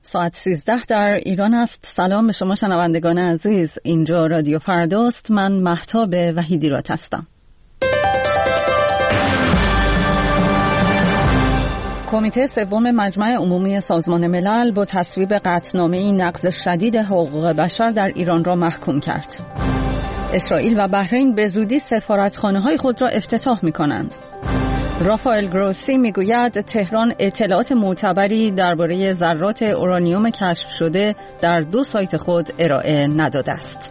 ساعت 13 در ایران است. سلام به شما شنوندگان عزیز، اینجا رادیو فرداست. من مهتاب وحیدیرات هستم. کمیته سوم مجمع عمومی سازمان ملل با تصویب قطعنامه‌ای نقض شدید حقوق بشر در ایران را محکوم کرد. اسرائیل و بحرین به زودی سفارتخانه‌های خود را افتتاح می‌کنند. رافائل گروسی میگوید تهران اطلاعات معتبری درباره ذرات اورانیوم کشف شده در 2 سایت خود ارائه نداده است.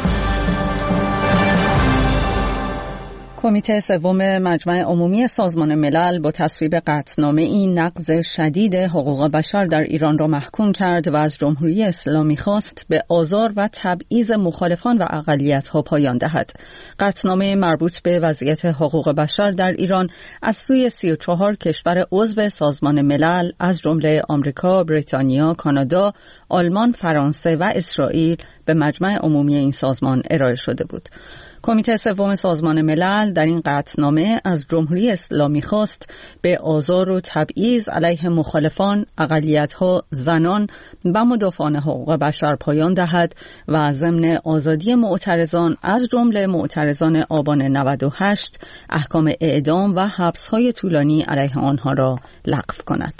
کمیته سوم مجمع عمومی سازمان ملل با تصویب قطعنامه‌ای نقض شدید حقوق بشر در ایران را محکوم کرد و از جمهوری اسلامی خواست به آزار و تبعیض مخالفان و اقلیت‌ها پایان دهد. قطعنامه مربوط به وضعیت حقوق بشر در ایران از سوی 34 کشور عضو سازمان ملل از جمله آمریکا، بریتانیا، کانادا، آلمان، فرانسه و اسرائیل به مجمع عمومی این سازمان ارائه شده بود. کمیته سوم سازمان ملل در این قطعنامه از جمهوری اسلامی خواست به آزار و تبعیض علیه مخالفان، اقلیت‌ها، زنان و مدافعان حقوق بشر پایان دهد و ضمن آزادی معترضان از جمله معترضان آبان 98 احکام اعدام و حبس‌های طولانی علیه آنها را لغو کند.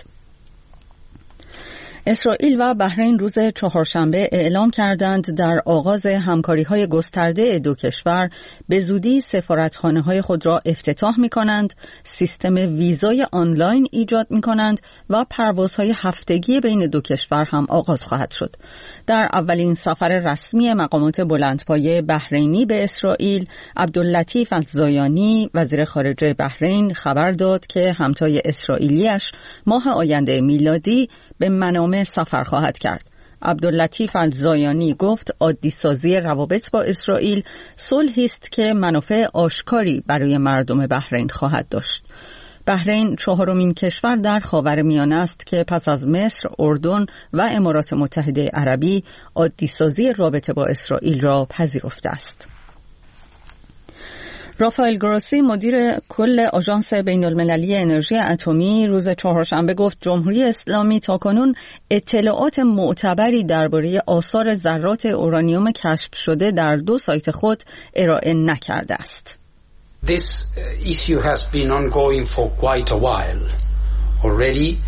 اسرائیل و بحرین روز چهارشنبه اعلام کردند در آغاز همکاری‌های گسترده 2 کشور به زودی سفارتخانه‌های خود را افتتاح می‌کنند، سیستم ویزای آنلاین ایجاد می‌کنند و پروازهای هفتگی بین 2 کشور هم آغاز خواهد شد. در اولین سفر رسمی مقامات بلندپایه بحرینی به اسرائیل، عبداللطیف الزایانی وزیر خارجه بحرین خبر داد که همتای اسرائیلیش ماه آینده میلادی به منامه سفر خواهد کرد. عبداللطیف الزایانی گفت عادی سازی روابط با اسرائیل صلحی است که منافع آشکاری برای مردم بحرین خواهد داشت. بحرین 4مین کشور در خاورمیانه است که پس از مصر، اردن و امارات متحده عربی عادی سازی رابطه با اسرائیل را پذیرفته است. رافائل گروسی مدیر کل آژانس بین‌المللی انرژی اتمی روز چهارشنبه گفت جمهوری اسلامی تاکنون اطلاعات معتبری درباره آثار ذرات اورانیوم کشف شده در 2 سایت خود ارائه نکرده است. This issue has been ongoing for quite a while already.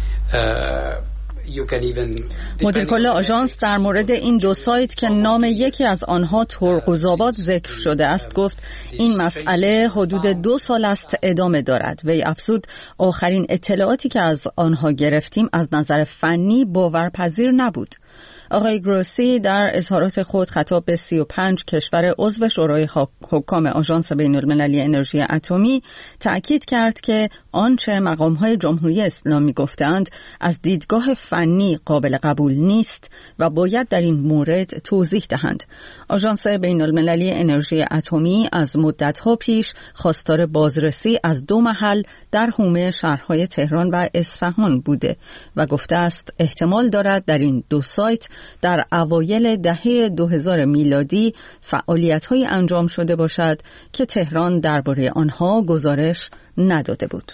مدیر کل آژانس در مورد این 2 سایت که نام یکی از آنها ترقوزآباد ذکر شده است گفت این مسئله حدود 2 سال است ادامه دارد. وی افزود آخرین اطلاعاتی که از آنها گرفتیم از نظر فنی باورپذیر نبود. آقای گروسی در اظهارات خود خطاب به 35 کشور عضو شورای حکام آژانس بین‌المللی انرژی اتمی تأکید کرد که آنچه مقام‌های جمهوری اسلامی گفتند از دیدگاه فنی قابل قبول نیست و باید در این مورد توضیح دهند. آژانس بین‌المللی انرژی اتمی از مدت‌ها پیش خواستار بازرسی از 2 محل در حومه شهرهای تهران و اصفهان بوده و گفته است احتمال دارد در این 2 سایت در اوایل دهه 2000 میلادی فعالیت‌های انجام شده باشد که تهران درباره آنها گزارش نداده بود.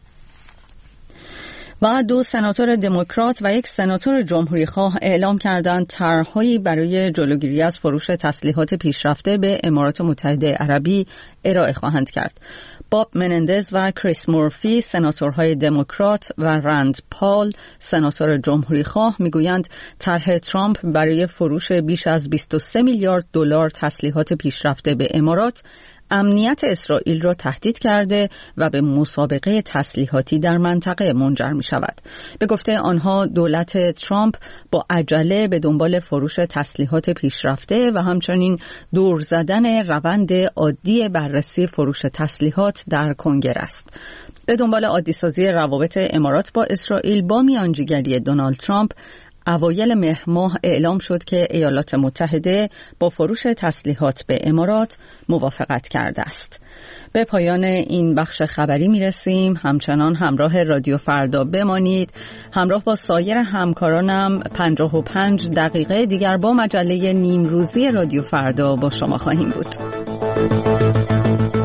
و 2 سناتور دموکرات و 1 سناتور جمهوری‌خواه اعلام کردند طرح‌هایی برای جلوگیری از فروش تسلیحات پیشرفته به امارات متحده عربی ارائه خواهند کرد. باب منندز و کریس مورفی سناتورهای دموکرات و رند پال سناتور جمهوری‌خواه میگویند طرح ترامپ برای فروش بیش از 23 میلیارد دلار تسلیحات پیشرفته به امارات امنیت اسرائیل را تهدید کرده و به مسابقه تسلیحاتی در منطقه منجر می شود. به گفته آنها دولت ترامپ با عجله به دنبال فروش تسلیحات پیشرفته و همچنین دور زدن روند عادی بررسی فروش تسلیحات در کنگره است. به دنبال عادی‌سازی روابط امارات با اسرائیل با میانجیگری دونالد ترامپ اوایل مهر ماه اعلام شد که ایالات متحده با فروش تسلیحات به امارات موافقت کرده است. به پایان این بخش خبری میرسیم. همچنان همراه رادیو فردا بمانید. همراه با سایر همکارانم 55 دقیقه دیگر با مجله نیمروزی رادیو فردا با شما خواهیم بود.